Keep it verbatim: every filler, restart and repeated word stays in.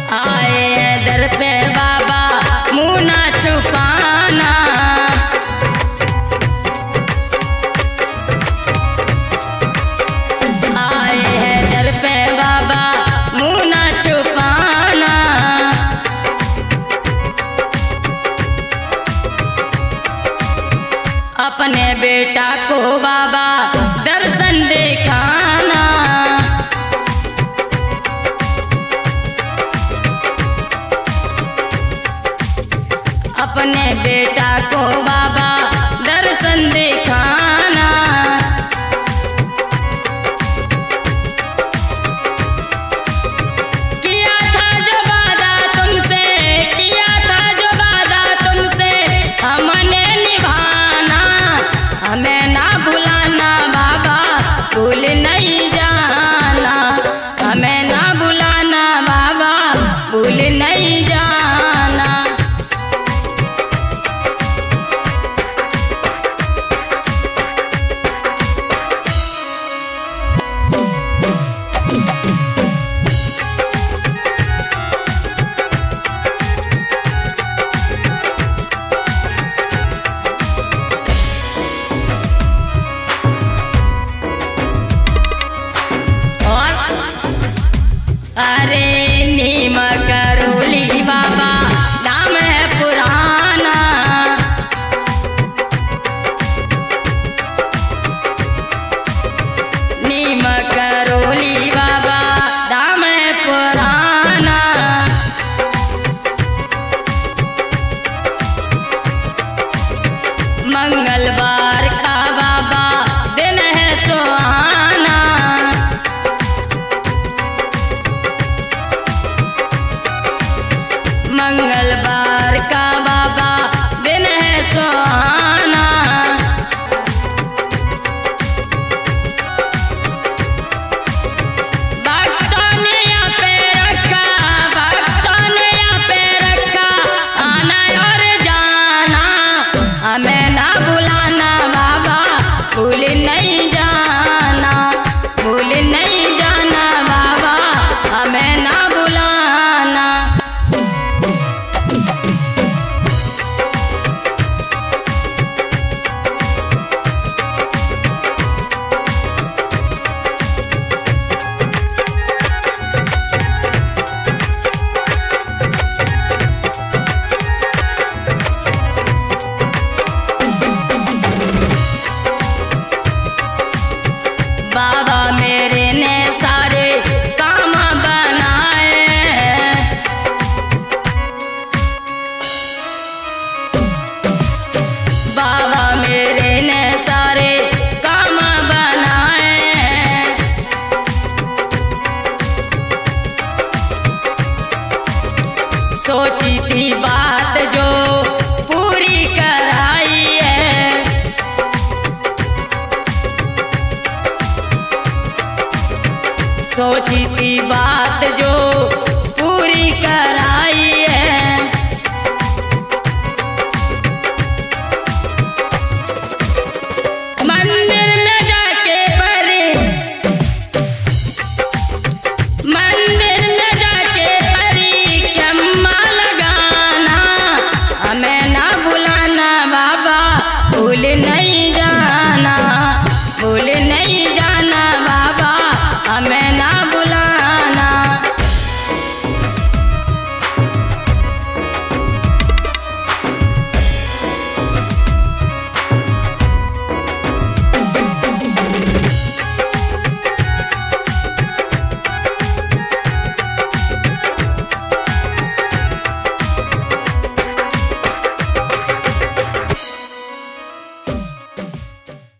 आए हैं दर पे बाबा मुँह ना छुपाना। आए हैं दर पे बाबा मुँह ना छुपाना। अपने बेटा को बाबा दर्शन दिखाना। अपने बेटा को बाबा दर्शन दिखाना। किया था जो वादा तुमसे, किया था जो वादा तुमसे, हमने निभाना। हमें ना भुलाना बाबा, भूल नहीं जाना। हमें ना भुलाना बाबा, भूल नहीं जाना। अरे नीम करोली बाबा नाम है पुराना। नीम करोली बाबा नाम है पुराना। मंगलवार का बाबा दिन है सुहाना। मंगलवार का बाबा दिन है सुहाना। भक्तों ने यहाँ पे रखा, भक्तों ने यहाँ पे रखा आना और जाना। हमें ना भुलाना बाबा, भूल नहीं जाना। भूल नहीं जाना बाबा, हमें ना भुलाना। बाबा मेरे ने सारे काम बनाए हैं। बाबा मेरे ने सारे काम बनाए हैं। सोची थी बात जो पूरी कराई है। सोची थी बात जो पूरी कराई